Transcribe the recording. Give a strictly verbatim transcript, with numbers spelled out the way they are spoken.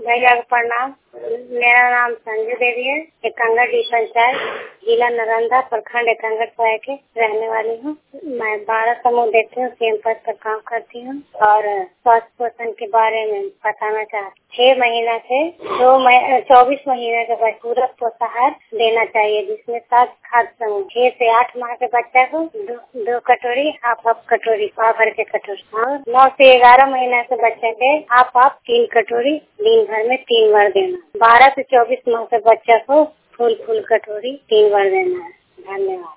भैया को प्रणाम। मेरा नाम संजू देवी है। एकंगड़ डी पंचायत, जिला नालंदा, प्रखंड एकंगड़ सराय के रहने वाली हूँ। मैं बारह समूह देखती हूँ, सीएम पद पर काम करती हूँ और स्वास्थ्य पोषण के बारे में बताना चाहती हूँ। छह महीना से दो चौबीस महीने का पूरा पोषाहार देना चाहिए, जिसमें सात खाद्य समूह। छह से आठ माह के बच्चा को दो, दो कटोरी हाफ हाफ कटोरी पाव भर के कटोरी, और नौ से ग्यारह महीना के बच्चे के हाफ हाफ तीन कटोरी दिन भर में तीन बार देना। बारह से चौबीस माह के बच्चा को फुल फुल कटोरी तीन बार देना है। धन्यवाद।